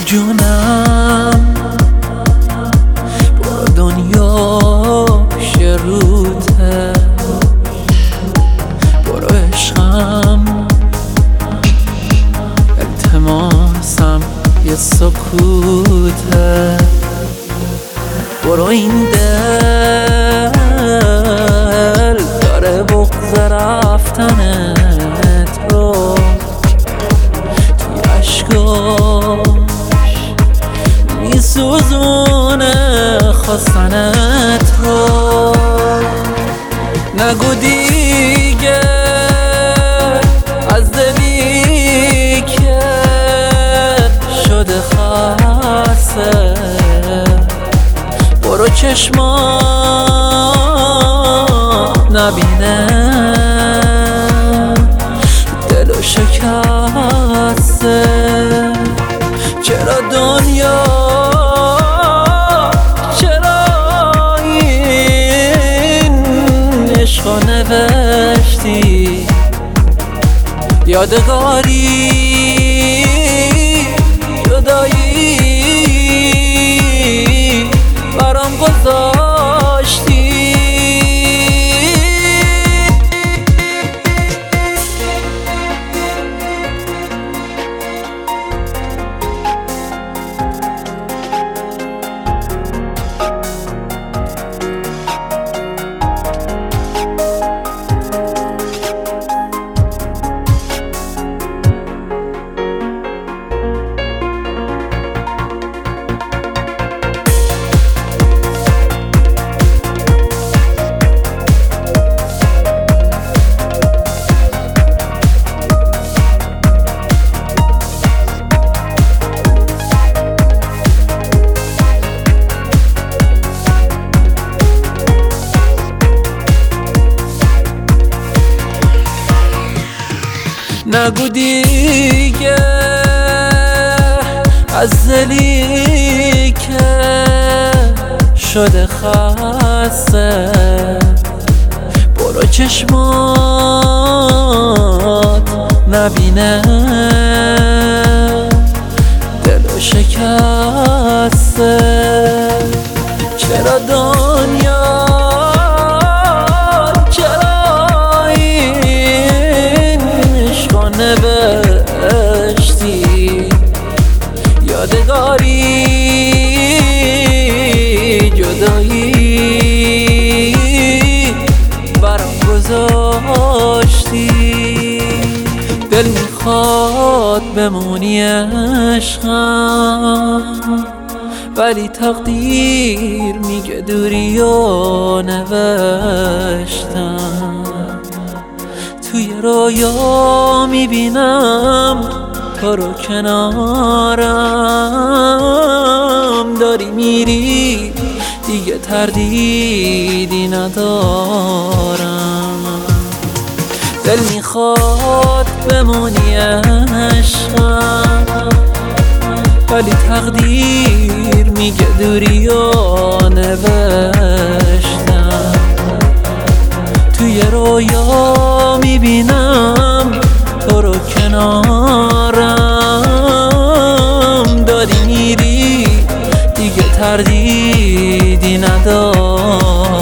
جونم برو دنیا پیش روته، برو عشقم التماسم یه سکوته، برو این دل داره بغض رفتنت رو توی عشقاش میسوزونه خواستنت رو. نگو دیگه از دلی که شده خسته، برو چشمات نبینه دلو شکسته. چرا دنیا چرا این عشقو نوشتی یادگاری جدایی برام گذاشتی. نگو دیگه از دلی که شده خسته، برو چشمات نبینه دلو شکسته. چرا دنیا نوشتی یادگاری جدایی برام گذاشتی. دل میخواد بمونی عشقم ولی تقدیر میگه دوری و نوشتم. توی رویا میبینم تو رو کنارم، داری میری دیگه تردیدی ندارم. دل میخواد بمونی عشقم ولی تقدیر میگه دوری و نوشتم. توی رویا میبینم تو رو کنارم، داری میری دیگه تردیدی ندارم.